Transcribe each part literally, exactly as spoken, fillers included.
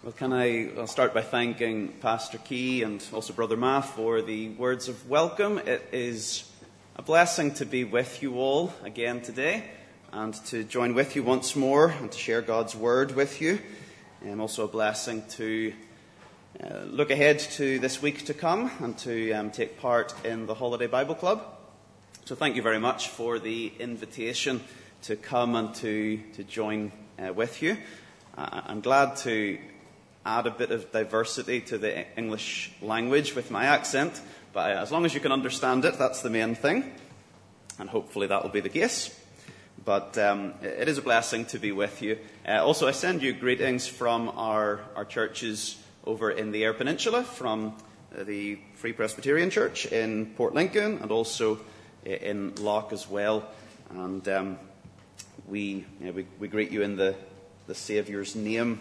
Well, can I I'll start by thanking Pastor Key and also Brother Ma for the words of welcome. It is a blessing to be with you all again today and to join with you once more and to share God's word with you. And also a blessing to uh, look ahead to this week to come and to um, take part in the Holiday Bible Club. So thank you very much for the invitation to come and to, to join uh, with you. Uh, I'm glad to add a bit of diversity to the English language with my accent, but as long as you can understand it, that's the main thing, and hopefully that will be the case. But um, it is a blessing to be with you. Uh, also, I send you greetings from our, our churches over in the Eyre Peninsula, from uh, the Free Presbyterian Church in Port Lincoln, and also in Loch as well. And um, we, you know, we we greet you in the, the Saviour's name.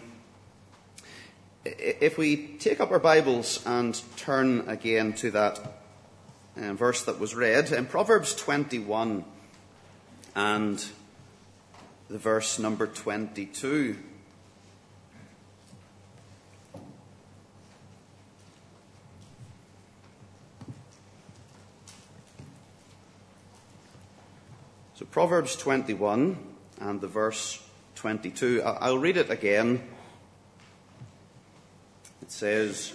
If we take up our Bibles and turn again to that um, verse that was read, in Proverbs twenty-one and the verse number twenty-two. So Proverbs twenty-one and the verse twenty-two. I'll read it again. It says,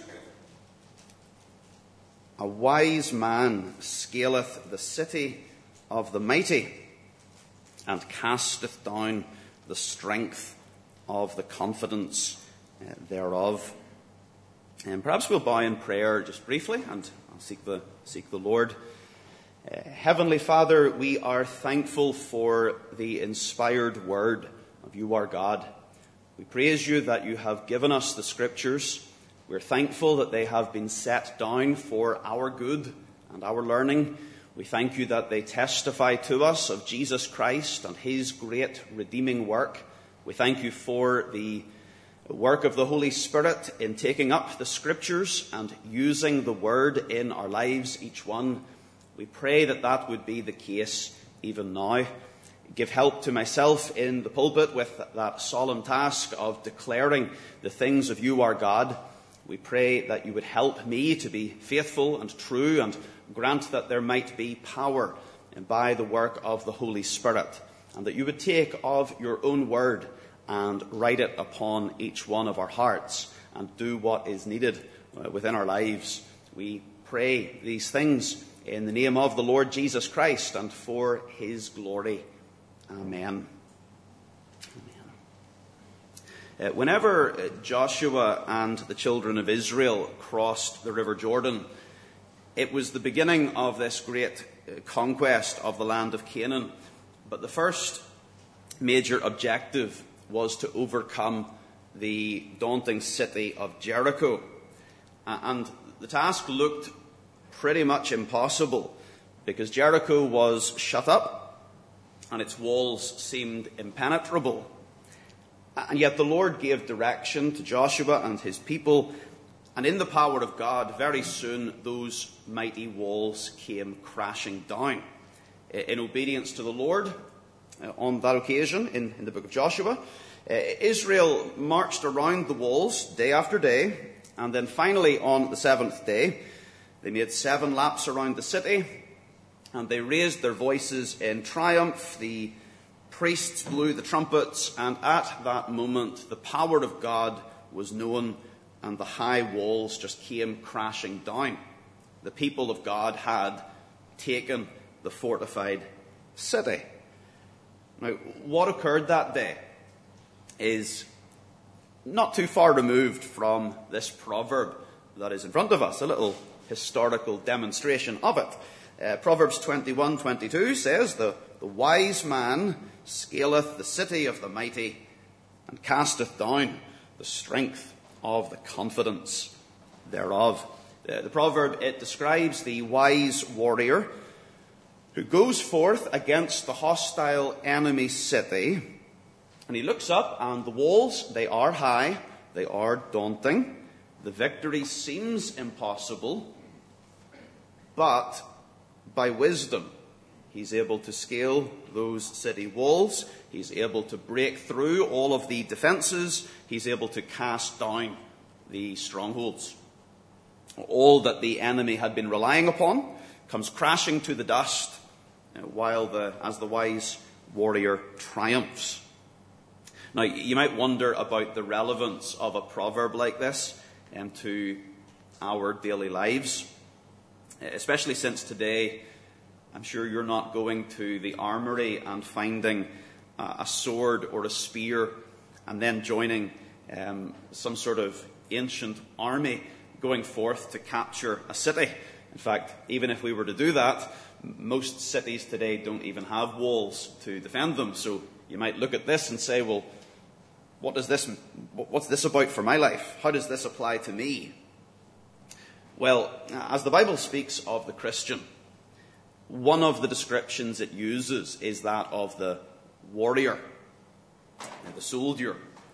"A wise man scaleth the city of the mighty, and casteth down the strength of the confidence uh, thereof." And perhaps we'll bow in prayer just briefly, and I'll seek the seek the Lord. Uh, Heavenly Father, we are thankful for the inspired word of you, our God. We praise you that you have given us the Scriptures. We're thankful that they have been set down for our good and our learning. We thank you that they testify to us of Jesus Christ and his great redeeming work. We thank you for the work of the Holy Spirit in taking up the Scriptures and using the Word in our lives, each one. We pray that that would be the case even now. Give help to myself in the pulpit with that solemn task of declaring the things of you, our God. We pray that you would help me to be faithful and true, and grant that there might be power by the work of the Holy Spirit, and that you would take of your own word and write it upon each one of our hearts and do what is needed within our lives. We pray these things in the name of the Lord Jesus Christ and for his glory. Amen. Uh, whenever Joshua and the children of Israel crossed the River Jordan, it was the beginning of this great uh, conquest of the land of Canaan. But the first major objective was to overcome the daunting city of Jericho. Uh, and the task looked pretty much impossible because Jericho was shut up and its walls seemed impenetrable. And yet the Lord gave direction to Joshua and his people, and in the power of God, very soon those mighty walls came crashing down. In obedience to the Lord, on that occasion, in, in the book of Joshua, Israel marched around the walls day after day, and then finally on the seventh day, they made seven laps around the city, and they raised their voices in triumph. The priests blew the trumpets, and at that moment the power of God was known, and the high walls just came crashing down. The people of God had taken the fortified city. Now, what occurred that day is not too far removed from this proverb that is in front of us, a little historical demonstration of it. Uh, Proverbs twenty-one twenty-two says, the, the wise man scaleth the city of the mighty, and casteth down the strength of the confidence thereof. Uh, the proverb, it describes the wise warrior who goes forth against the hostile enemy city, and he looks up, and the walls, they are high, they are daunting. The victory seems impossible, but by wisdom, he He's able to scale those city walls. He's able to break through all of the defenses. He's able to cast down the strongholds. All that the enemy had been relying upon comes crashing to the dust while the, as the wise warrior triumphs. Now, you might wonder about the relevance of a proverb like this um, to our daily lives, especially since today, I'm sure you're not going to the armory and finding uh, a sword or a spear and then joining um, some sort of ancient army going forth to capture a city. In fact, even if we were to do that, most cities today don't even have walls to defend them. So you might look at this and say, well, what does this, what's this about for my life? How does this apply to me? Well, as the Bible speaks of the Christian, one of the descriptions it uses is that of the warrior, the soldier.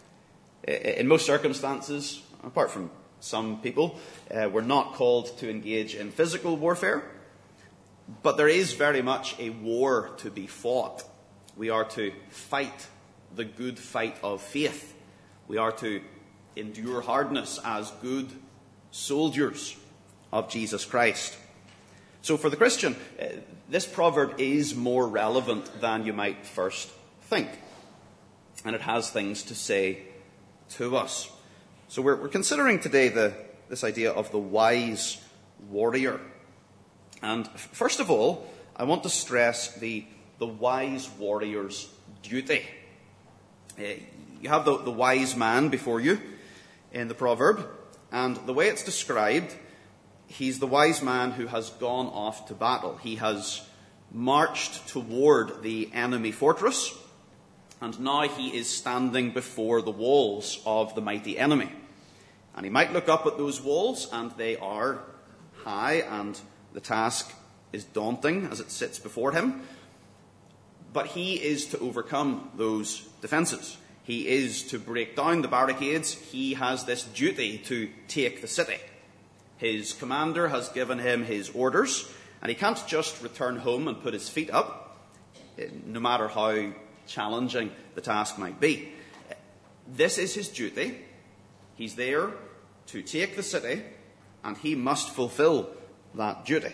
In most circumstances, apart from some people, uh, we're not called to engage in physical warfare, but there is very much a war to be fought. We are to fight the good fight of faith. We are to endure hardness as good soldiers of Jesus Christ. So for the Christian, uh, this proverb is more relevant than you might first think. And it has things to say to us. So we're, we're considering today the, this idea of the wise warrior. And f- first of all, I want to stress the, the wise warrior's duty. Uh, you have the, the wise man before you in the proverb, and the way it's described, he's the wise man who has gone off to battle. He has marched toward the enemy fortress, and now he is standing before the walls of the mighty enemy. And he might look up at those walls, and they are high, and the task is daunting as it sits before him. But he is to overcome those defenses. He is to break down the barricades. He has this duty to take the city. His commander has given him his orders, and he can't just return home and put his feet up, no matter how challenging the task might be. This is his duty. He's there to take the city, and he must fulfill that duty.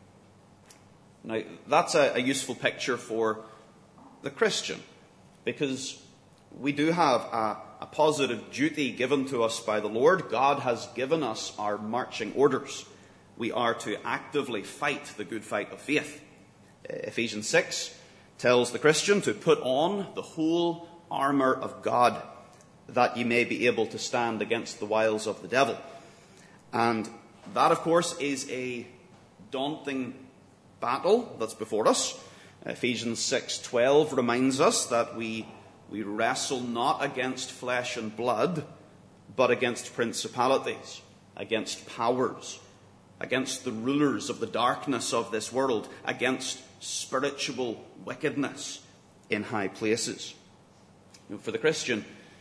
Now, that's a, a useful picture for the Christian, because we do have a, a positive duty given to us by the Lord. God has given us our marching orders. We are to actively fight the good fight of faith. Ephesians six tells the Christian to put on the whole armour of God, that ye may be able to stand against the wiles of the devil. And that, of course, is a daunting battle that's before us. Ephesians six twelve reminds us that we, we wrestle not against flesh and blood, but against principalities, against powers, against the rulers of the darkness of this world, against spiritual wickedness in high places. You know, for the Christian,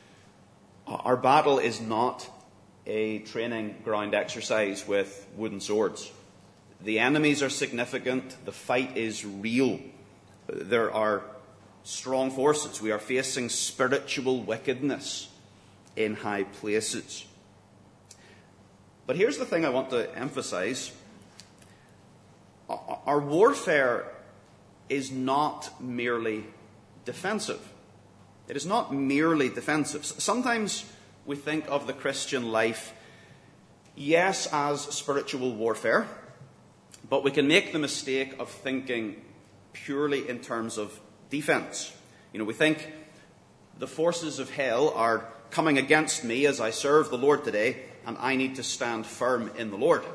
our battle is not a training ground exercise with wooden swords. The enemies are significant. The fight is real. There are strong forces. We are facing spiritual wickedness in high places. But here's the thing I want to emphasize. Our warfare is not merely defensive. It is not merely defensive. Sometimes we think of the Christian life, yes, as spiritual warfare, but we can make the mistake of thinking purely in terms of defense. You know, we think the forces of hell are coming against me as I serve the Lord today, and I need to stand firm in the Lord.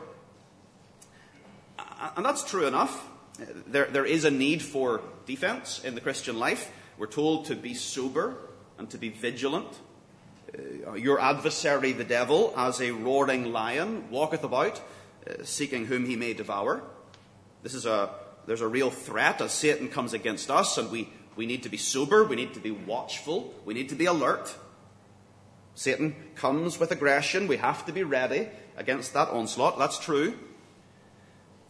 And that's true enough. There, there is a need for defense in the Christian life. We're told to be sober and to be vigilant. Uh, your adversary, the devil, as a roaring lion, walketh about, uh, seeking whom he may devour. This is a there's a real threat as Satan comes against us, and we, we need to be sober, we need to be watchful, we need to be alert. Satan comes with aggression, we have to be ready against that onslaught. That's true.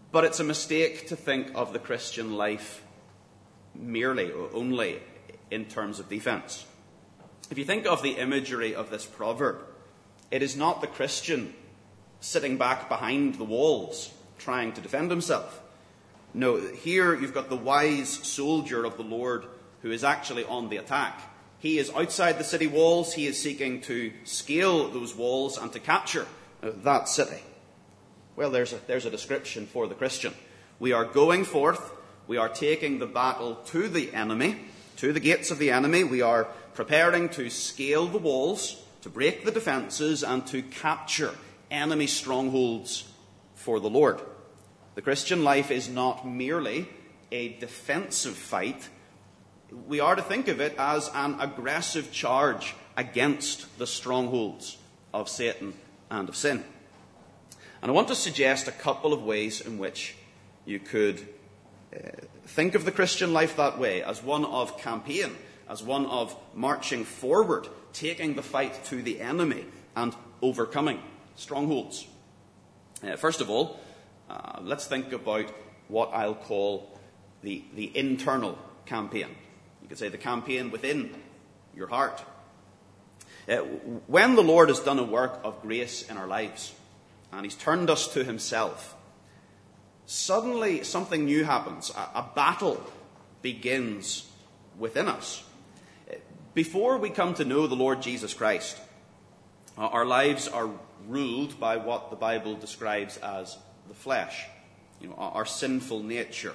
But it's a mistake to think of the Christian life merely or only in terms of defense. If you think of the imagery of this proverb, it is not the Christian sitting back behind the walls trying to defend himself. No, here you've got the wise soldier of the Lord who is actually on the attack. He is outside the city walls. He is seeking to scale those walls and to capture that city. Well, there's a, there's a description for the Christian. We are going forth. We are taking the battle to the enemy, to the gates of the enemy. We are preparing to scale the walls, to break the defenses, and to capture enemy strongholds for the Lord. The Christian life is not merely a defensive fight. We are to think of it as an aggressive charge against the strongholds of Satan and of sin. And I want to suggest a couple of ways in which you could uh, think of the Christian life that way, as one of campaign, as one of marching forward, taking the fight to the enemy and overcoming strongholds. Uh, first of all, uh, let's think about what I'll call the, the internal campaign. You could say the campaign within your heart. Uh, when the Lord has done a work of grace in our lives, and he's turned us to himself, suddenly something new happens. A, a battle begins within us. Before we come to know the Lord Jesus Christ, our lives are ruled by what the Bible describes as the flesh, you know, our sinful nature.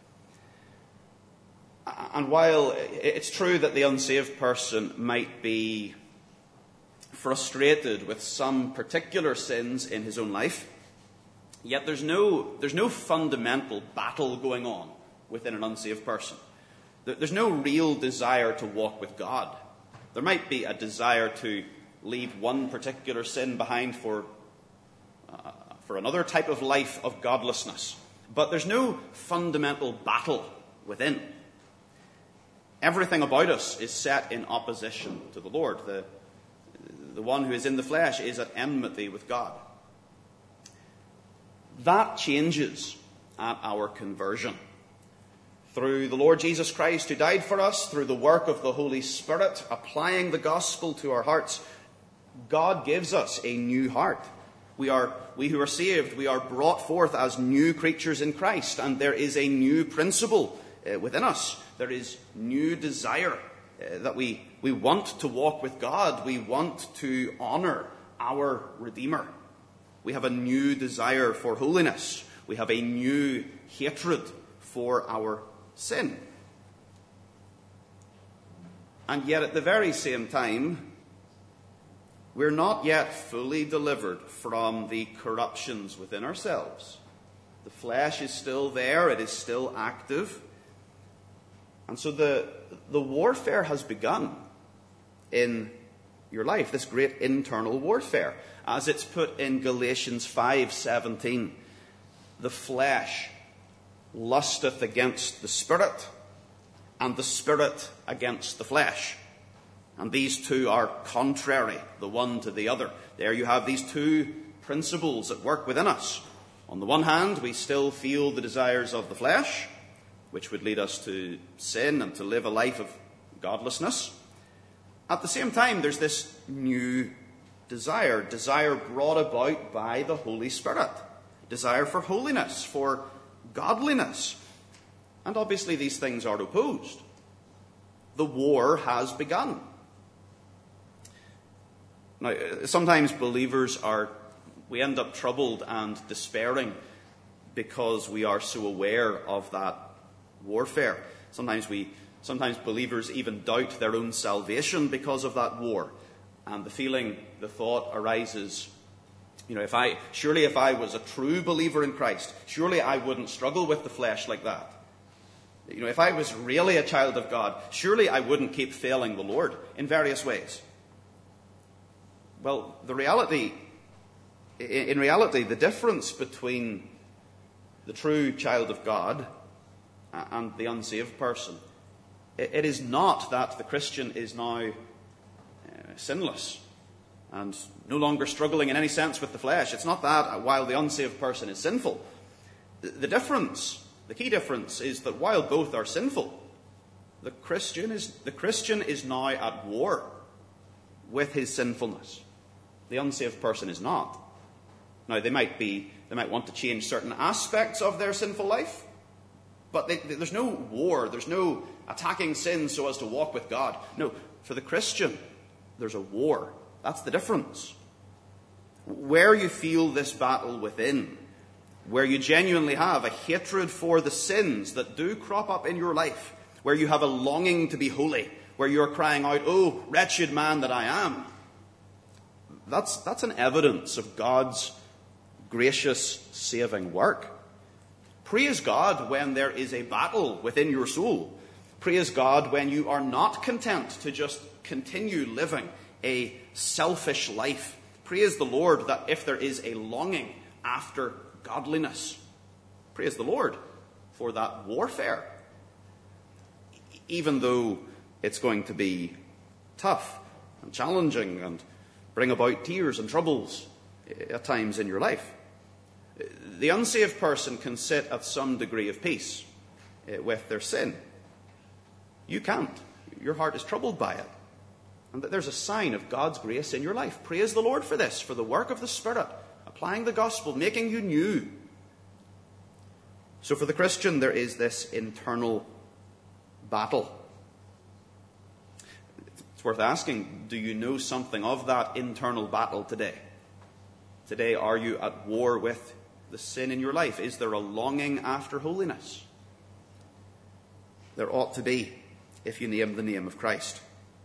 And while it's true that the unsaved person might be frustrated with some particular sins in his own life, yet there's no, there's no fundamental battle going on within an unsaved person. There's no real desire to walk with God. There might be a desire to leave one particular sin behind for, uh, for another type of life of godlessness. But there's no fundamental battle within. Everything about us is set in opposition to the Lord. The, the one who is in the flesh is at enmity with God. That changes at our conversion. Through the Lord Jesus Christ who died for us, through the work of the Holy Spirit, applying the gospel to our hearts, God gives us a new heart. We are, we who are saved, we are brought forth as new creatures in Christ, and there is a new principle uh, within us. There is new desire uh, that we, we want to walk with God. We want to honor our Redeemer. We have a new desire for holiness. We have a new hatred for our sin. And yet at the very same time, we're not yet fully delivered from the corruptions within ourselves. The flesh is still there. It is still active. And so the, the warfare has begun in your life, this great internal warfare. As it's put in Galatians five seventeen, the flesh lusteth against the Spirit, and the Spirit against the flesh. And these two are contrary, the one to the other. There you have these two principles at work within us. On the one hand, we still feel the desires of the flesh, which would lead us to sin and to live a life of godlessness. At the same time, there's this new desire, desire brought about by the Holy Spirit, desire for holiness, for godliness. And obviously these things are opposed. The war has begun. Now, sometimes believers are, we end up troubled and despairing because we are so aware of that warfare. Sometimes we, sometimes believers even doubt their own salvation because of that war. And the feeling, the thought arises, you know, if I, surely if I was a true believer in Christ, surely I wouldn't struggle with the flesh like that. You know, if I was really a child of God, surely I wouldn't keep failing the Lord in various ways. Well, the reality, in reality, the difference between the true child of God and the unsaved person, it is not that the Christian is now uh, sinless and no longer struggling in any sense with the flesh. It's not that while the unsaved person is sinful. The difference, the key difference, is that while both are sinful, the Christian is, the Christian is now at war with his sinfulness. The unsaved person is not. Now, they might be, they might want to change certain aspects of their sinful life, but they, they, there's no war, there's no attacking sin so as to walk with God. No, for the Christian, there's a war. That's the difference. Where you feel this battle within, where you genuinely have a hatred for the sins that do crop up in your life, where you have a longing to be holy, where you're crying out, "Oh, wretched man that I am," that's, that's an evidence of God's gracious saving work. Praise God when there is a battle within your soul. Praise God when you are not content to just continue living a selfish life. Praise the Lord that if there is a longing after godliness, praise the Lord for that warfare, even though it's going to be tough and challenging and bring about tears and troubles at times in your life. The unsaved person can sit at some degree of peace with their sin. You can't. Your heart is troubled by it. And there's a sign of God's grace in your life. Praise the Lord for this, for the work of the Spirit, applying the gospel, making you new. So for the Christian, there is this internal battle. It's worth asking, do you know something of that internal battle today? Today, are you at war with the sin in your life? Is there a longing after holiness? There ought to be, if you name the name of Christ.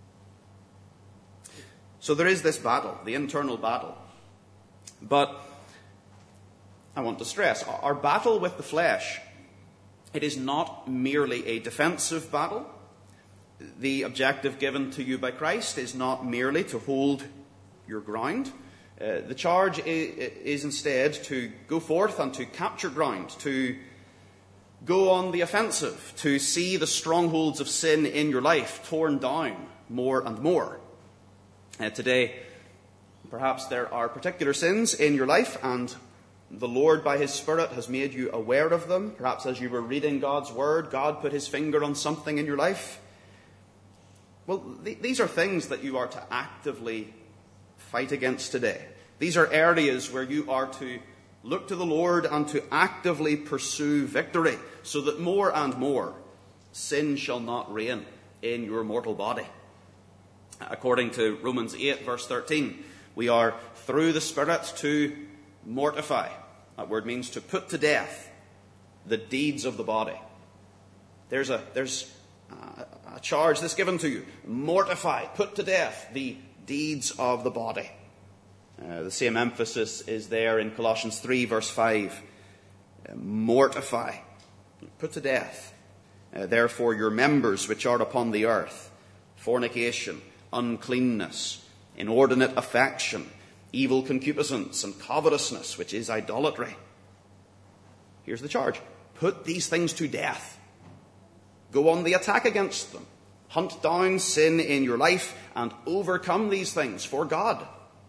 So there is this battle, the internal battle. But I want to stress, our battle with the flesh, it is not merely a defensive battle. The objective given to you by Christ is not merely to hold your ground. Uh, the charge is, is instead to go forth and to capture ground, to go on the offensive, to see the strongholds of sin in your life torn down more and more. Uh, today, perhaps there are particular sins in your life, and the Lord, by His Spirit, has made you aware of them. Perhaps as you were reading God's Word, God put His finger on something in your life. Well, th- these are things that you are to actively fight against today. These are areas where you are to look to the Lord and to actively pursue victory, so that more and more sin shall not reign in your mortal body. According to Romans eight, verse thirteen, we are through the Spirit to mortify. That word means to put to death the deeds of the body. There's a, there's a charge that's given to you. Mortify, put to death the deeds of the body. Uh, the same emphasis is there in Colossians three, verse five. Uh, mortify, put to death, uh, therefore, your members which are upon the earth: fornication, uncleanness, inordinate affection, evil concupiscence, and covetousness, which is idolatry. Here's the charge. Put these things to death. Go on the attack against them. Hunt down sin in your life and overcome these things for God.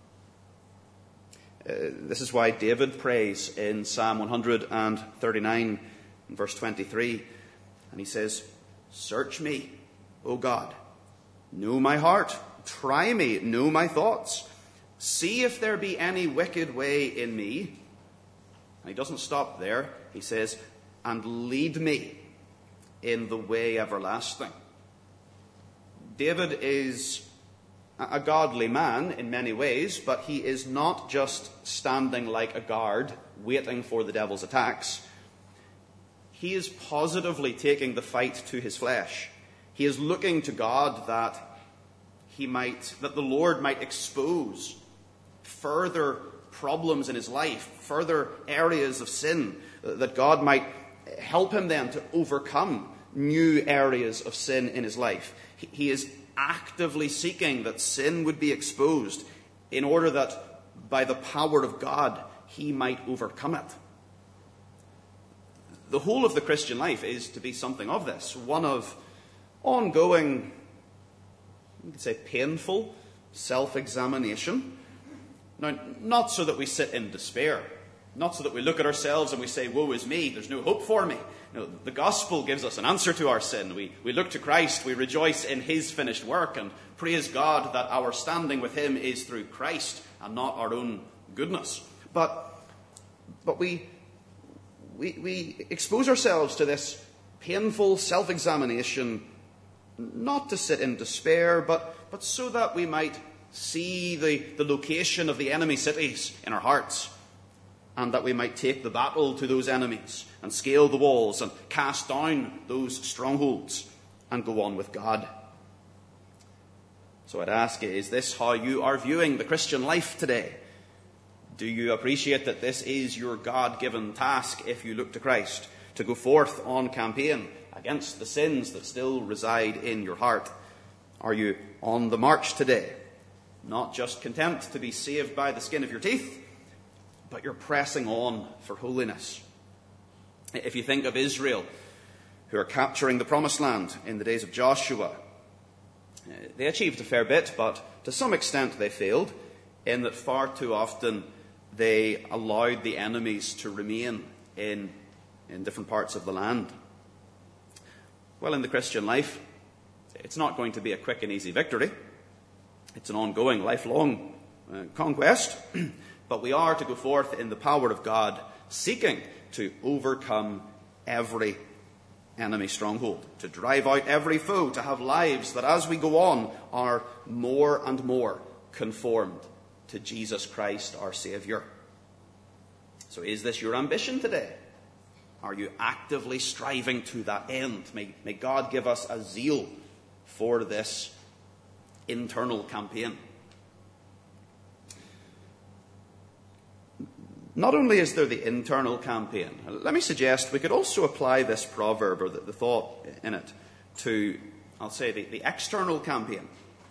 Uh, this is why David prays in Psalm one thirty-nine, verse twenty-three. And he says, "Search me, O God. Know my heart. Try me. Know my thoughts. See if there be any wicked way in me." And he doesn't stop there. He says, "And lead me in the way everlasting." David is a godly man in many ways, but he is not just standing like a guard waiting for the devil's attacks. He is positively taking the fight to his flesh. He is looking to God that he might, that the Lord might expose further problems in his life, further areas of sin, that God might help him then to overcome new areas of sin in his life. He is actively seeking that sin would be exposed in order that by the power of God he might overcome it. The whole of the Christian life is to be something of this, one of ongoing, you could say painful self-examination. Now, not so that we sit in despair, Not so that we look at ourselves and we say, woe is me, there's no hope for me. No, the gospel gives us an answer to our sin. We, we look to Christ, we rejoice in his finished work, and praise God that our standing with him is through Christ and not our own goodness. But, but we, we, we expose ourselves to this painful self-examination, not to sit in despair, but, but so that we might see the, the location of the enemy cities in our hearts, and that we might take the battle to those enemies and scale the walls and cast down those strongholds and go on with God. So I'd ask you, is this how you are viewing the Christian life today? Do you appreciate that this is your God-given task, if you look to Christ, to go forth on campaign against the sins that still reside in your heart? Are you on the march today? Not just content to be saved by the skin of your teeth, but you're pressing on for holiness. If you think of Israel, who are capturing the promised land in the days of Joshua, they achieved a fair bit, but to some extent they failed, in that far too often they allowed the enemies to remain in, in different parts of the land. Well, in the Christian life, it's not going to be a quick and easy victory. It's an ongoing, lifelong uh, conquest. But we are to go forth in the power of God, seeking to overcome every enemy stronghold, to drive out every foe, to have lives that as we go on are more and more conformed to Jesus Christ, our Saviour. So is this your ambition today? Are you actively striving to that end? May, may God give us a zeal for this internal campaign. Not only is there the internal campaign, let me suggest we could also apply this proverb, or the, the thought in it, to, I'll say, the, the external campaign.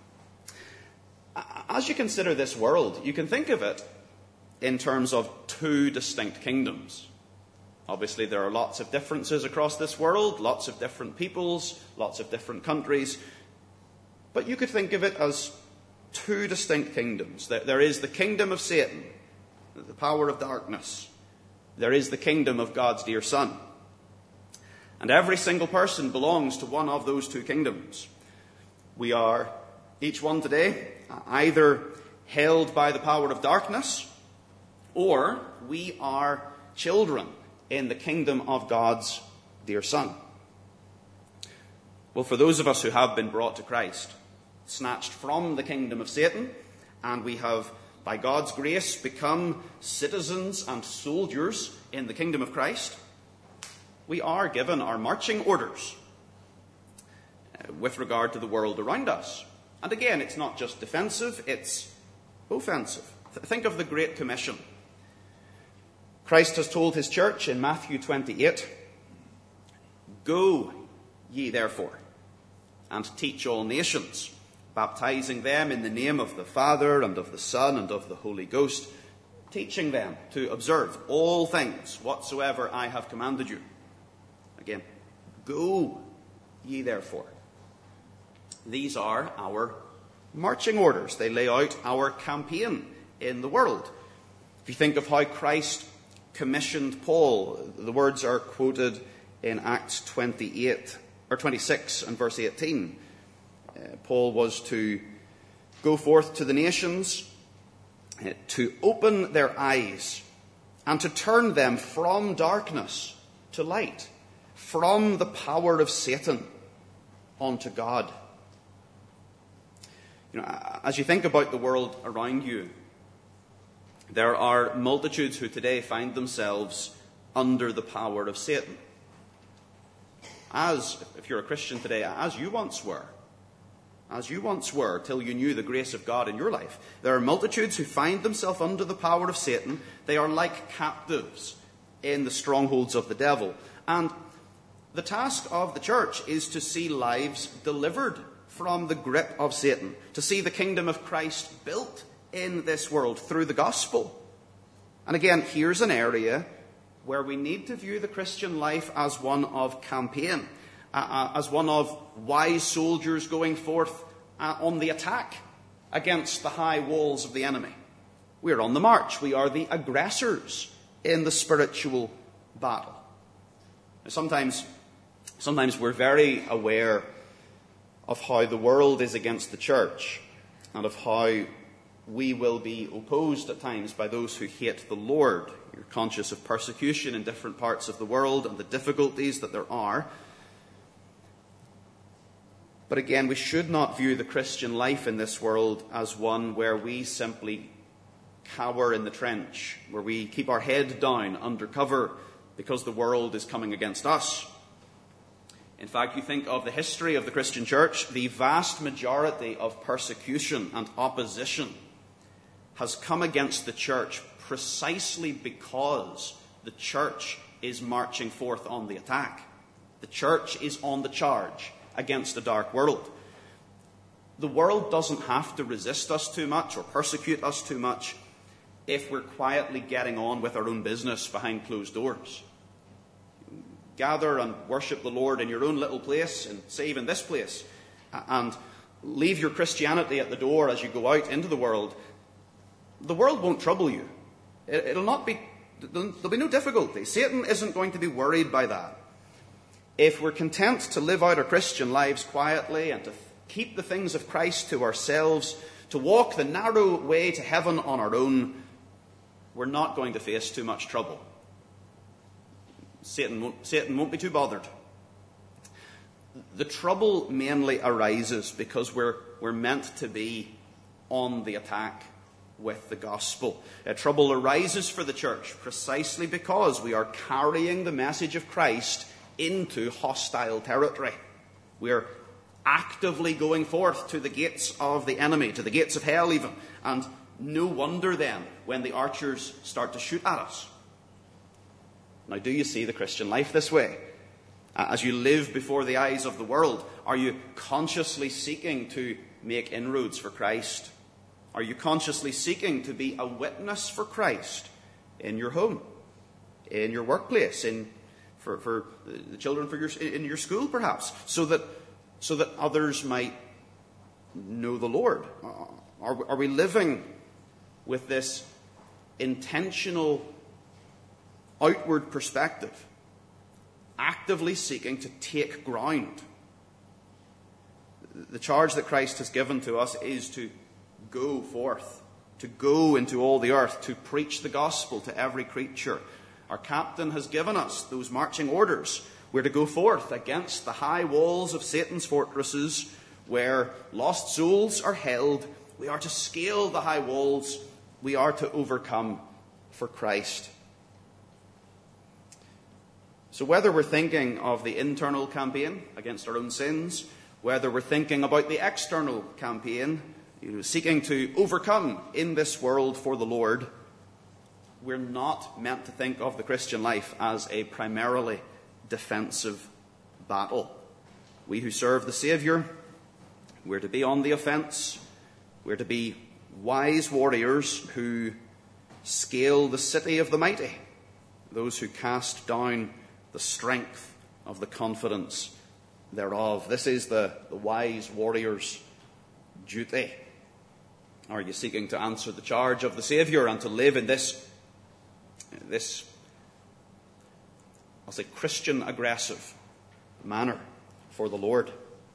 As you consider this world, you can think of it in terms of two distinct kingdoms. Obviously, there are lots of differences across this world, lots of different peoples, lots of different countries. But you could think of it as two distinct kingdoms. There is the kingdom of Satan, the power of darkness. There is the kingdom of God's dear Son. And every single person belongs to one of those two kingdoms. We are, each one today, either held by the power of darkness, or we are children in the kingdom of God's dear Son. Well, for those of us who have been brought to Christ, snatched from the kingdom of Satan, and we have, by God's grace, become citizens and soldiers in the kingdom of Christ, we are given our marching orders uh, with regard to the world around us. And again, it's not just defensive, it's offensive. Th- think of the Great Commission. Christ has told his church in Matthew twenty-eight, "Go ye therefore, and teach all nations, baptizing them in the name of the Father and of the Son and of the Holy Ghost, teaching them to observe all things whatsoever I have commanded you." Again, go ye therefore. These are our marching orders. They lay out our campaign in the world. If you think of how Christ commissioned Paul, the words are quoted in Acts twenty-eight or twenty-six and verse eighteen. Uh, Paul was to go forth to the nations, uh, to open their eyes and to turn them from darkness to light, from the power of Satan onto God. You know, as you think about the world around you, there are multitudes who today find themselves under the power of Satan. As, if you're a Christian today, as you once were. As you once were, till you knew the grace of God in your life. There are multitudes who find themselves under the power of Satan. They are like captives in the strongholds of the devil. And the task of the church is to see lives delivered from the grip of Satan, to see the kingdom of Christ built in this world through the gospel. And again, here's an area where we need to view the Christian life as one of campaign, uh, as one of wise soldiers going forth uh, on the attack against the high walls of the enemy. We are on the march. We are the aggressors in the spiritual battle. Now, sometimes, sometimes we're very aware of how the world is against the church and of how we will be opposed at times by those who hate the Lord. You're conscious of persecution in different parts of the world and the difficulties that there are. But again, we should not view the Christian life in this world as one where we simply cower in the trench, where we keep our head down under cover because the world is coming against us. In fact, you think of the history of the Christian church, the vast majority of persecution and opposition has come against the church precisely because the church is marching forth on the attack. The church is on the charge against a dark world. The world doesn't have to resist us too much or persecute us too much if we're quietly getting on with our own business behind closed doors. Gather and worship the Lord in your own little place, and save in this place, and leave your Christianity at the door as you go out into the world. The world won't trouble you. It'll not be, there'll be no difficulty. Satan isn't going to be worried by that. If we're content to live out our Christian lives quietly and to keep the things of Christ to ourselves, to walk the narrow way to heaven on our own, we're not going to face too much trouble. Satan won't, Satan won't be too bothered. The trouble mainly arises because we're, we're meant to be on the attack with the gospel. Uh, trouble arises for the church precisely because we are carrying the message of Christ into hostile territory. We are actively going forth to the gates of the enemy, to the gates of hell even. And no wonder then when the archers start to shoot at us. Now, do you see the Christian life this way? As you live before the eyes of the world, are you consciously seeking to make inroads for Christ? Are you consciously seeking to be a witness for Christ in your home, in your workplace, in for, for the children for your, in your school perhaps, so that so that others might know the Lord? Are, are we living with this intentional outward perspective, actively seeking to take ground? The charge that Christ has given to us is to go forth, to go into all the earth, to preach the gospel to every creature. Our captain has given us those marching orders. We're to go forth against the high walls of Satan's fortresses where lost souls are held. We are to scale the high walls. We are to overcome for Christ. So whether we're thinking of the internal campaign against our own sins, whether we're thinking about the external campaign, you know, seeking to overcome in this world for the Lord, we're not meant to think of the Christian life as a primarily defensive battle. We who serve the Saviour, we're to be on the offence. We're to be wise warriors who scale the city of the mighty, those who cast down the strength of the confidence thereof. This is the, the wise warrior's duty. Are you seeking to answer the charge of the Saviour and to live in this, this, I'll say, Christian aggressive manner for the Lord?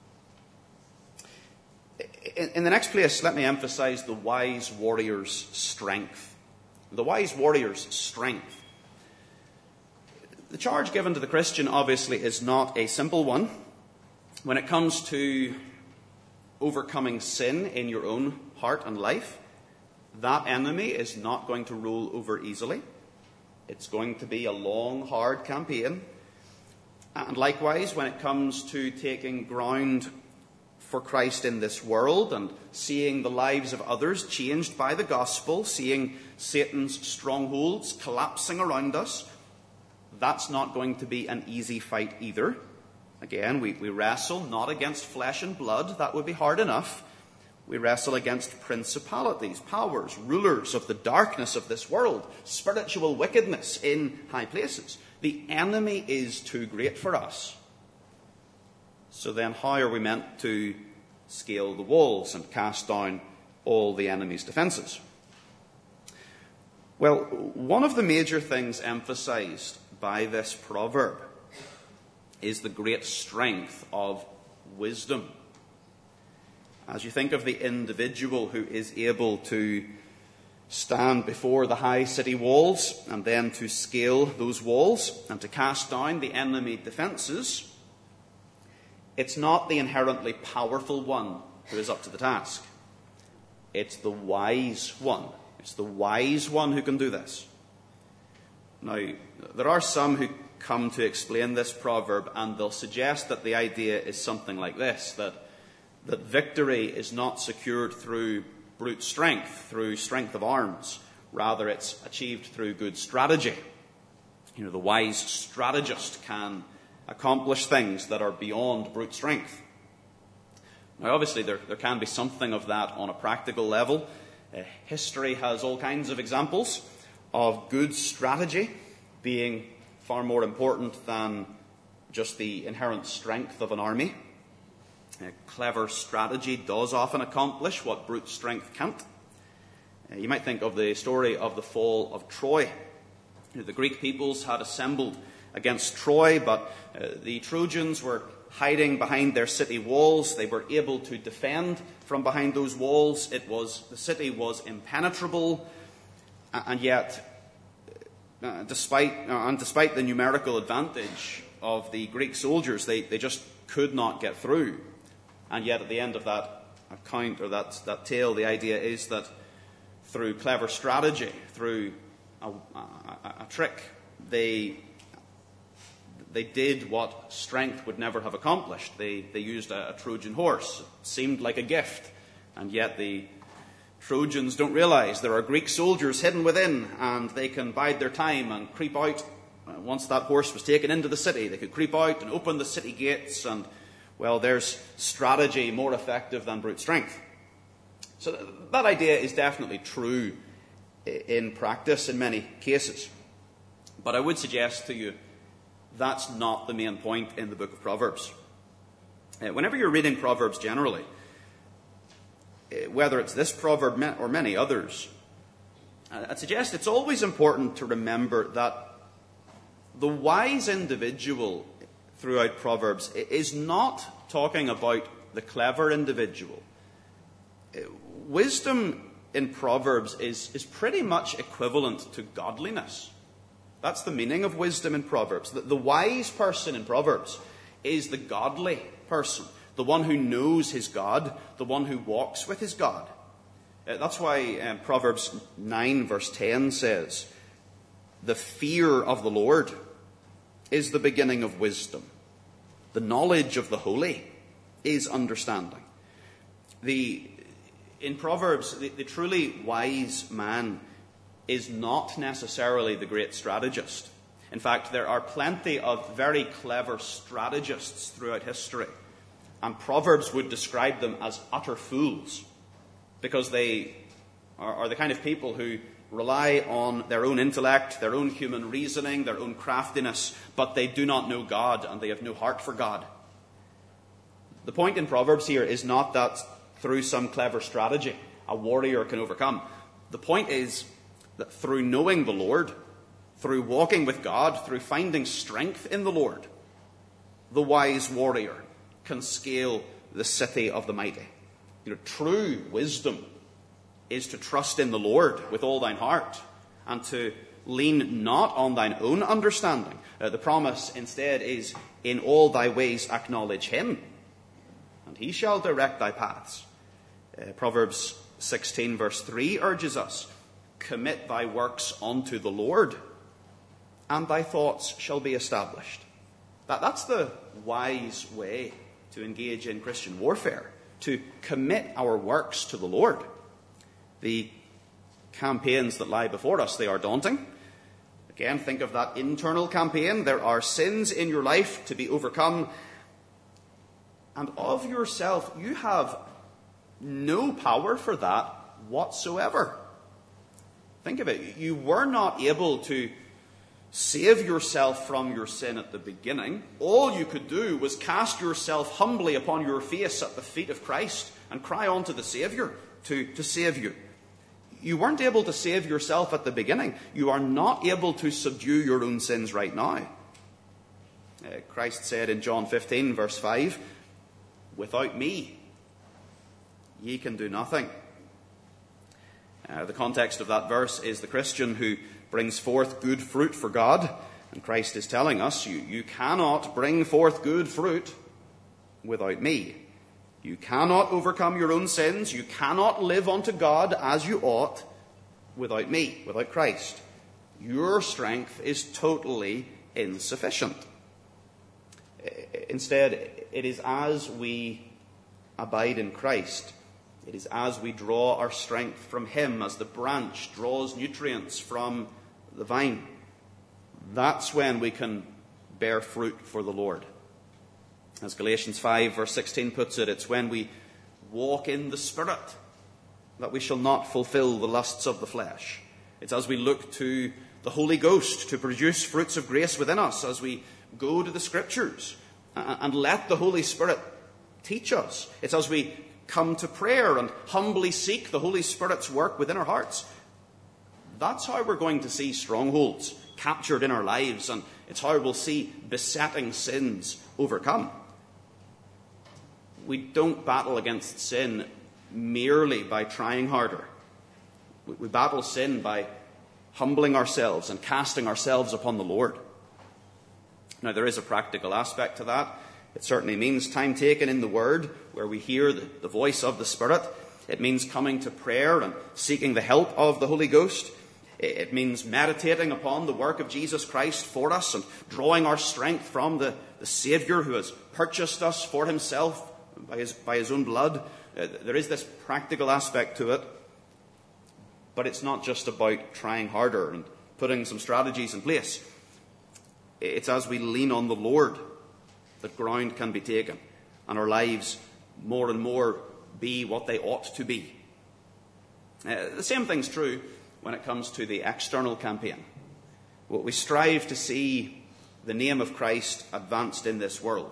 In, in the next place, let me emphasize the wise warrior's strength. The wise warrior's strength. The charge given to the Christian, obviously, is not a simple one. When it comes to overcoming sin in your own heart and life, that enemy is not going to roll over easily. It's going to be a long, hard campaign. And likewise, when it comes to taking ground for Christ in this world and seeing the lives of others changed by the gospel, seeing Satan's strongholds collapsing around us, that's not going to be an easy fight either. Again, we, we wrestle not against flesh and blood. That would be hard enough. We wrestle against principalities, powers, rulers of the darkness of this world, spiritual wickedness in high places. The enemy is too great for us. So then how are we meant to scale the walls and cast down all the enemy's defences? Well, one of the major things emphasized by this proverb is the great strength of wisdom. As you think of the individual who is able to stand before the high city walls and then to scale those walls and to cast down the enemy defenses, it's not the inherently powerful one who is up to the task. It's the wise one. It's the wise one who can do this. Now, there are some who come to explain this proverb and they'll suggest that the idea is something like this, that, that victory is not secured through brute strength, through strength of arms. Rather, it's achieved through good strategy. You know, the wise strategist can accomplish things that are beyond brute strength. Now, obviously, there, there can be something of that on a practical level. Uh, history has all kinds of examples of good strategy being far more important than just the inherent strength of an army. Uh, clever strategy does often accomplish what brute strength can't. Uh, you might think of the story of the fall of Troy. You know, the Greek peoples had assembled against Troy, but uh, the Trojans were hiding behind their city walls. They were able to defend from behind those walls. It was the city was impenetrable, and yet, uh, despite uh, and despite the numerical advantage of the Greek soldiers, they, they just could not get through. And yet, at the end of that account or that that tale, the idea is that through clever strategy, through a, a, a trick, they. They did what strength would never have accomplished. They, they used a, a Trojan horse. It seemed like a gift. And yet the Trojans don't realize there are Greek soldiers hidden within, and they can bide their time and creep out. Once that horse was taken into the city, they could creep out and open the city gates. And, well, there's strategy more effective than brute strength. So that idea is definitely true in practice in many cases. But I would suggest to you, that's not the main point in the book of Proverbs. Uh, whenever you're reading Proverbs generally, uh, whether it's this proverb or many others, uh, I'd suggest it's always important to remember that the wise individual throughout Proverbs is not talking about the clever individual. Uh, wisdom in Proverbs is, is pretty much equivalent to godliness. That's the meaning of wisdom in Proverbs. The, the wise person in Proverbs is the godly person, the one who knows his God, the one who walks with his God. Uh, that's why um, Proverbs nine verse ten says, "The fear of the Lord is the beginning of wisdom. The knowledge of the holy is understanding." The, in Proverbs, the, the truly wise man is not necessarily the great strategist. In fact, there are plenty of very clever strategists throughout history, and Proverbs would describe them as utter fools, because they are, are the kind of people who rely on their own intellect, their own human reasoning, their own craftiness, but they do not know God, and they have no heart for God. The point in Proverbs here is not that through some clever strategy a warrior can overcome. The point is that through knowing the Lord, through walking with God, through finding strength in the Lord, the wise warrior can scale the city of the mighty. You know, true wisdom is to trust in the Lord with all thine heart and to lean not on thine own understanding. Uh, the promise instead is, "In all thy ways acknowledge him, and he shall direct thy paths." Uh, Proverbs sixteen verse three urges us, "Commit thy works unto the Lord, and thy thoughts shall be established." That, that's the wise way to engage in Christian warfare, to commit our works to the Lord. The campaigns that lie before us, they are daunting. Again, think of that internal campaign. There are sins in your life to be overcome, and of yourself, you have no power for that whatsoever. Think of it. You were not able to save yourself from your sin at the beginning. All you could do was cast yourself humbly upon your face at the feet of Christ and cry on to the Saviour to, to save you. You weren't able to save yourself at the beginning. You are not able to subdue your own sins right now. Uh, Christ said in John fifteen, verse five, "Without me, ye can do nothing." Uh, the context of that verse is the Christian who brings forth good fruit for God. And Christ is telling us, you, you cannot bring forth good fruit without me. You cannot overcome your own sins. You cannot live unto God as you ought without me, without Christ. Your strength is totally insufficient. Instead, it is as we abide in Christ, it is as we draw our strength from him, as the branch draws nutrients from the vine. That's when we can bear fruit for the Lord. As Galatians five verse sixteen puts it, it's when we walk in the Spirit that we shall not fulfill the lusts of the flesh. It's as we look to the Holy Ghost to produce fruits of grace within us, as we go to the Scriptures and let the Holy Spirit teach us. It's as we come to prayer and humbly seek the Holy Spirit's work within our hearts. That's how we're going to see strongholds captured in our lives, and it's how we'll see besetting sins overcome. We don't battle against sin merely by trying harder. We battle sin by humbling ourselves and casting ourselves upon the Lord. Now, there is a practical aspect to that. It certainly means time taken in the Word, where we hear the, the voice of the Spirit. It means coming to prayer and seeking the help of the Holy Ghost. It means meditating upon the work of Jesus Christ for us and drawing our strength from the, the Saviour who has purchased us for himself by his, by his own blood. Uh, there is this practical aspect to it. But it's not just about trying harder and putting some strategies in place. It's as we lean on the Lord that ground can be taken and our lives more and more be what they ought to be. Uh, the same thing's true when it comes to the external campaign. We strive to see the name of Christ advanced in this world.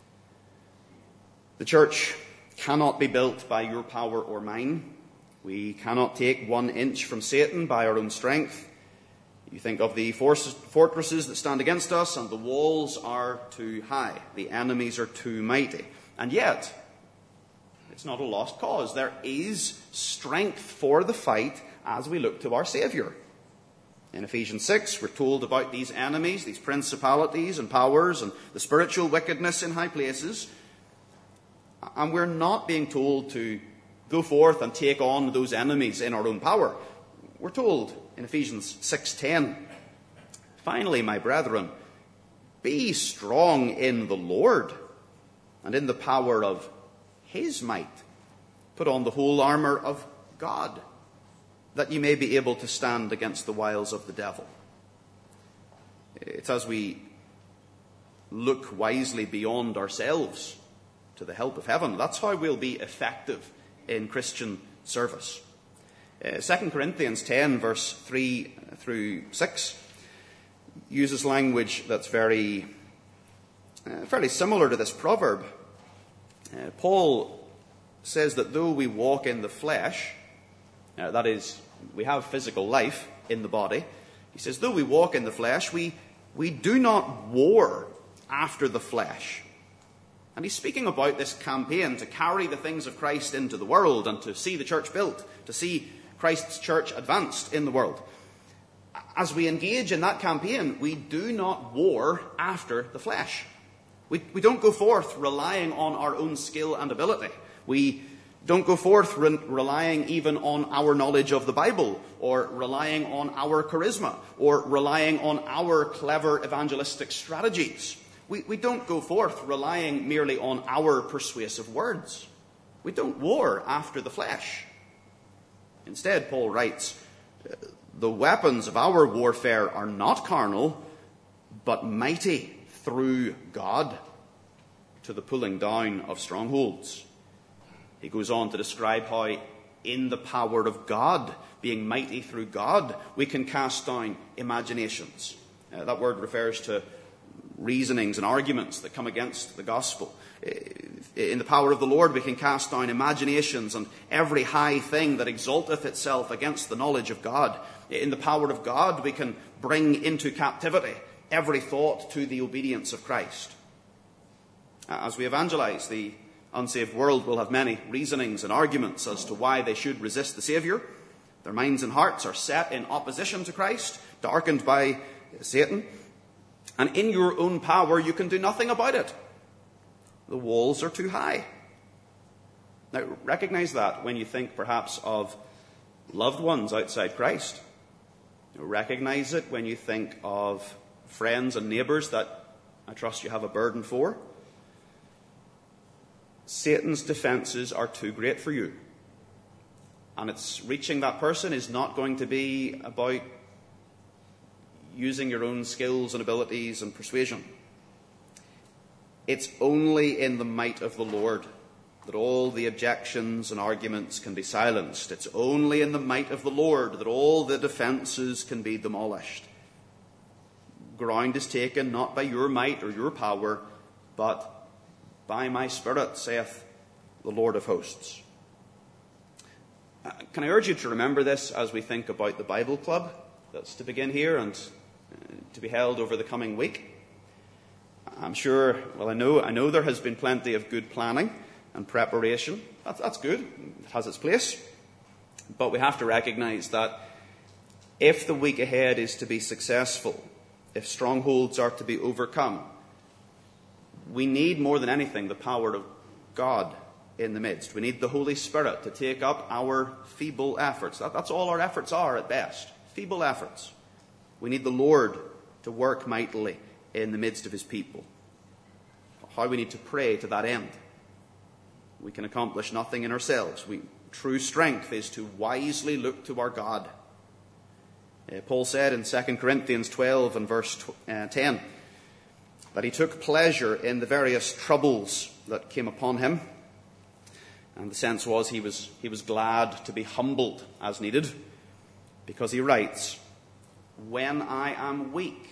The church cannot be built by your power or mine. We cannot take one inch from Satan by our own strength. You think of the fortresses that stand against us, and the walls are too high. The enemies are too mighty. And yet, it's not a lost cause. There is strength for the fight as we look to our Saviour. In Ephesians six, we're told about these enemies, these principalities and powers, and the spiritual wickedness in high places. And we're not being told to go forth and take on those enemies in our own power. We're told in Ephesians six ten, "Finally, my brethren, be strong in the Lord and in the power of his might. Put on the whole armour of God, that ye may be able to stand against the wiles of the devil." It's as we look wisely beyond ourselves to the help of heaven, that's how we'll be effective in Christian service. Uh, Second Corinthians ten, verse three through six, uses language that's very, uh, fairly similar to this proverb. Uh, Paul says that though we walk in the flesh, uh, that is, we have physical life in the body, he says, though we walk in the flesh, we, we do not war after the flesh. And he's speaking about this campaign to carry the things of Christ into the world and to see the church built, to see Christ's church advanced in the world. As we engage in that campaign, we do not war after the flesh. We, we don't go forth relying on our own skill and ability. We don't go forth re- relying even on our knowledge of the Bible, or relying on our charisma, or relying on our clever evangelistic strategies. We, we don't go forth relying merely on our persuasive words. We don't war after the flesh. Instead, Paul writes, the weapons of our warfare are not carnal, but mighty through God to the pulling down of strongholds. He goes on to describe how in the power of God, being mighty through God, we can cast down imaginations. Uh, that word refers to reasonings and arguments that come against the gospel. Uh, In the power of the Lord we can cast down imaginations and every high thing that exalteth itself against the knowledge of God. In the power of God we can bring into captivity every thought to the obedience of Christ. As we evangelize, the unsaved world will have many reasonings and arguments as to why they should resist the Saviour. Their minds and hearts are set in opposition to Christ, darkened by Satan. And in your own power you can do nothing about it. The walls are too high. Now, recognize that when you think perhaps of loved ones outside Christ. Recognize it when you think of friends and neighbours that I trust you have a burden for. Satan's defences are too great for you. And it's reaching that person is not going to be about using your own skills and abilities and persuasion. It's only in the might of the Lord that all the objections and arguments can be silenced. It's only in the might of the Lord that all the defences can be demolished. Ground is taken not by your might or your power, but by my Spirit, saith the Lord of hosts. Uh, can I urge you to remember this as we think about the Bible Club that's to begin here and uh, to be held over the coming week? I'm sure, well, I know, I know there has been plenty of good planning and preparation. That's, that's good. It has its place. But we have to recognise that if the week ahead is to be successful, if strongholds are to be overcome, we need more than anything the power of God in the midst. We need the Holy Spirit to take up our feeble efforts. That, that's all our efforts are at best. Feeble efforts. We need the Lord to work mightily in the midst of his people. How we need to pray to that end. We can accomplish nothing in ourselves. We, true strength is to wisely look to our God. Uh, Paul said in Second Corinthians twelve and verse ten that he took pleasure in the various troubles that came upon him. And the sense was he was he was glad to be humbled as needed, because he writes, "When I am weak,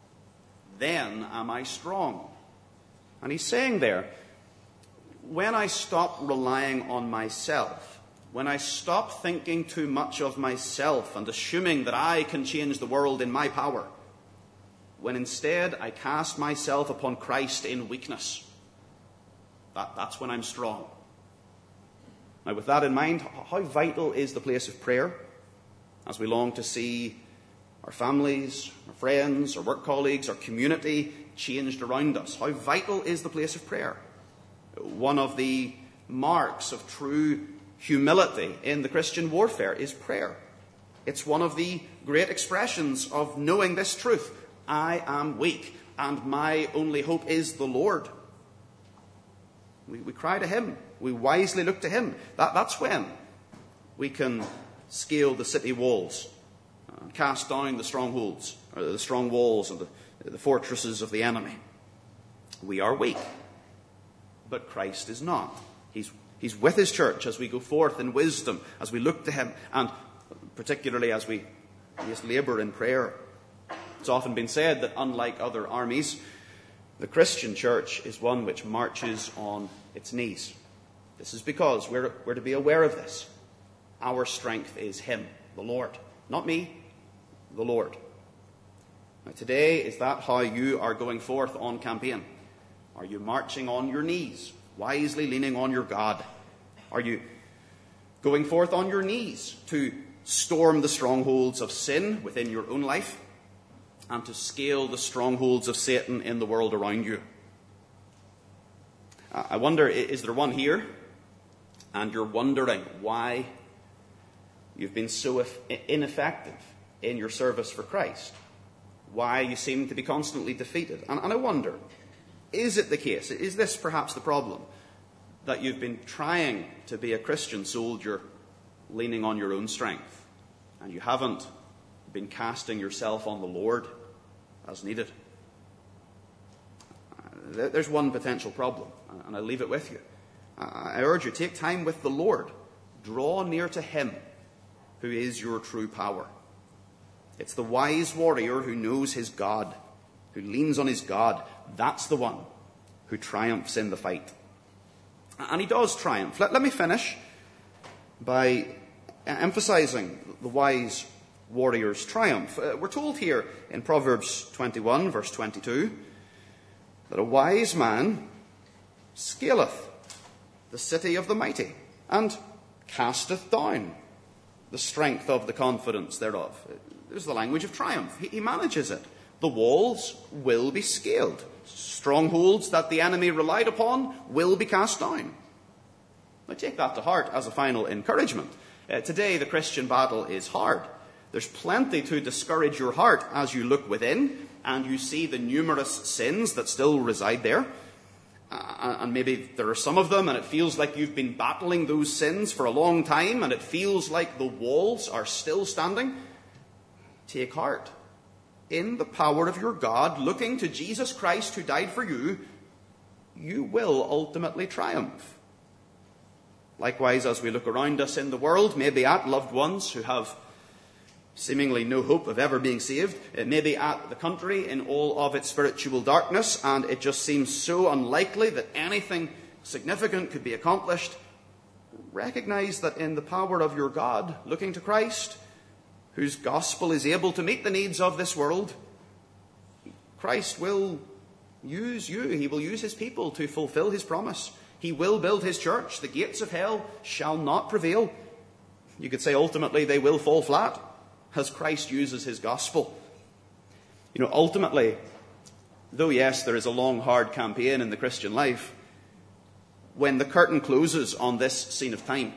then am I strong." And he's saying there, when I stop relying on myself, when I stop thinking too much of myself and assuming that I can change the world in my power, when instead I cast myself upon Christ in weakness, that, that's when I'm strong. Now, with that in mind, how vital is the place of prayer as we long to see our families, our friends, our work colleagues, our community changed around us? How vital is the place of prayer? One of the marks of true humility in the Christian warfare is prayer. It's one of the great expressions of knowing this truth. I am weak, and my only hope is the Lord. We, we cry to him. We wisely look to him. That, that's when we can scale the city walls, uh, cast down the strongholds, or the strong walls and the, the fortresses of the enemy. We are weak, but Christ is not. He's, he's with his church as we go forth in wisdom, as we look to him, and particularly as we just labour in prayer. It's often been said that unlike other armies, the Christian church is one which marches on its knees. This is because we're, we're to be aware of this. Our strength is him, the Lord. Not me, the Lord. Now today, is that how you are going forth on campaign? Are you marching on your knees, wisely leaning on your God? Are you going forth on your knees to storm the strongholds of sin within your own life and to scale the strongholds of Satan in the world around you? I wonder, is there one here and you're wondering why you've been so ineffective in your service for Christ? Why you seem to be constantly defeated? And, and I wonder, is it the case, is this perhaps the problem, that you've been trying to be a Christian soldier leaning on your own strength, and you haven't been casting yourself on the Lord as needed? Uh, there's one potential problem, and I leave it with you. I urge you, take time with the Lord. Draw near to him who is your true power. It's the wise warrior who knows his God, who leans on his God. That's the one who triumphs in the fight. And he does triumph. Let, let me finish by emphasizing the wise warrior's triumph. Uh, we're told here in Proverbs twenty-one, verse twenty-two, that a wise man scaleth the city of the mighty, and casteth down the strength of the confidence thereof. There's the language of triumph. He, he manages it. The walls will be scaled. Strongholds that the enemy relied upon will be cast down. Now take that to heart as a final encouragement. Uh, today the Christian battle is hard. There's plenty to discourage your heart as you look within and you see the numerous sins that still reside there. Uh, and maybe there are some of them and it feels like you've been battling those sins for a long time and it feels like the walls are still standing. Take heart. In the power of your God, looking to Jesus Christ who died for you, you will ultimately triumph. Likewise, as we look around us in the world, maybe at loved ones who have seemingly no hope of ever being saved, maybe at the country in all of its spiritual darkness, and it just seems so unlikely that anything significant could be accomplished, recognize that in the power of your God, looking to Christ, whose gospel is able to meet the needs of this world, Christ will use you. He will use his people to fulfill his promise. He will build his church. The gates of hell shall not prevail. You could say ultimately they will fall flat as Christ uses his gospel. You know, ultimately, though yes, there is a long, hard campaign in the Christian life, when the curtain closes on this scene of time,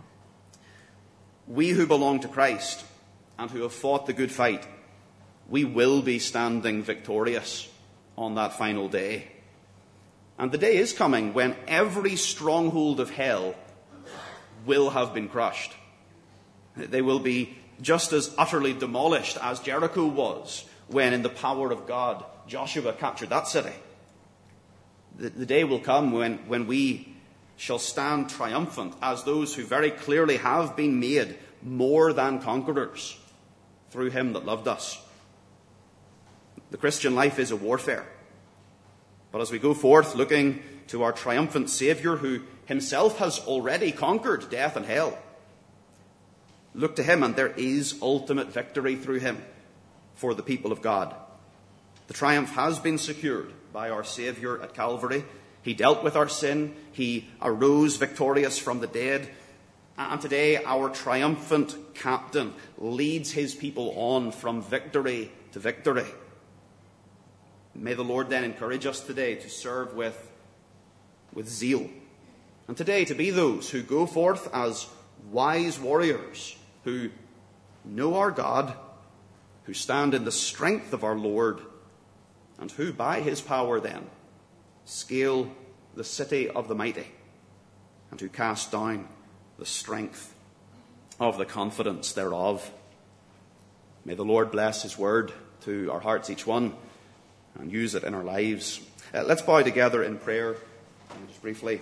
we who belong to Christ and who have fought the good fight, we will be standing victorious on that final day. And the day is coming when every stronghold of hell will have been crushed. They will be just as utterly demolished as Jericho was when, in the power of God, Joshua captured that city. The, the day will come when, when we shall stand triumphant as those who very clearly have been made more than conquerors through him that loved us. The Christian life is a warfare. But as we go forth looking to our triumphant Saviour, who himself has already conquered death and hell, look to him, and there is ultimate victory through him for the people of God. The triumph has been secured by our Saviour at Calvary. He dealt with our sin. He arose victorious from the dead. And today our triumphant captain leads his people on from victory to victory. May the Lord then encourage us today to serve with, with zeal. And today to be those who go forth as wise warriors who know our God, who stand in the strength of our Lord, and who by his power then scale the city of the mighty, and who cast down the strength of the confidence thereof. May the Lord bless his word to our hearts, each one, and use it in our lives. Uh, let's bow together in prayer, just briefly.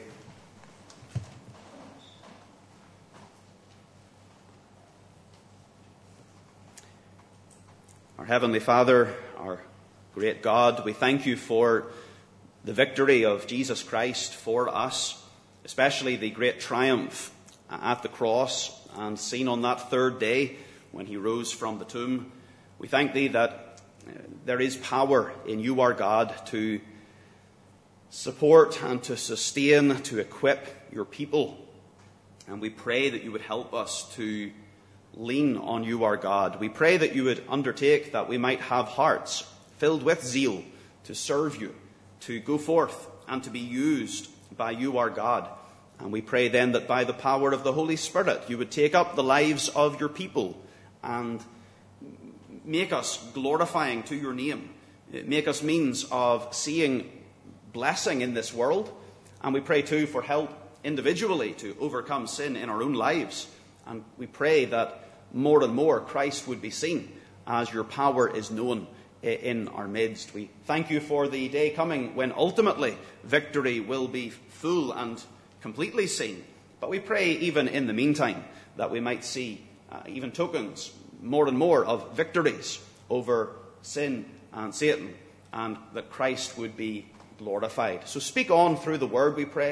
Our Heavenly Father, our great God, we thank you for the victory of Jesus Christ for us, especially the great triumph at the cross and seen on that third day when he rose from the tomb. We thank thee that there is power in you, our God, to support and to sustain, to equip your people. And we pray that you would help us to lean on you, our God. We pray that you would undertake that we might have hearts filled with zeal to serve you, to go forth and to be used by you, our God. And we pray then that by the power of the Holy Spirit, you would take up the lives of your people and make us glorifying to your name. Make us means of seeing blessing in this world. And we pray too for help individually to overcome sin in our own lives. And we pray that more and more Christ would be seen as your power is known in our midst. We thank you for the day coming when ultimately victory will be full and completely seen. But we pray even in the meantime that we might see uh, even tokens more and more of victories over sin and Satan, and that Christ would be glorified. So speak on through the word, we pray.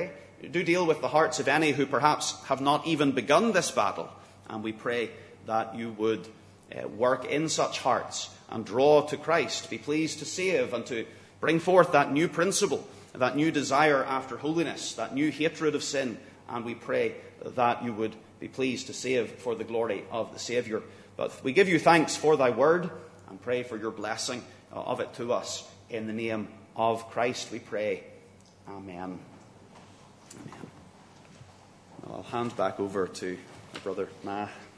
do deal with the hearts of any who perhaps have not even begun this battle. And we pray that you would uh, work in such hearts and draw to Christ, be pleased to save and to bring forth that new principle, that new desire after holiness, that new hatred of sin. And we pray that you would be pleased to save for the glory of the Saviour. But we give you thanks for thy word and pray for your blessing of it to us. In the name of Christ we pray. Amen. Amen. I'll hand back over to my brother Ma.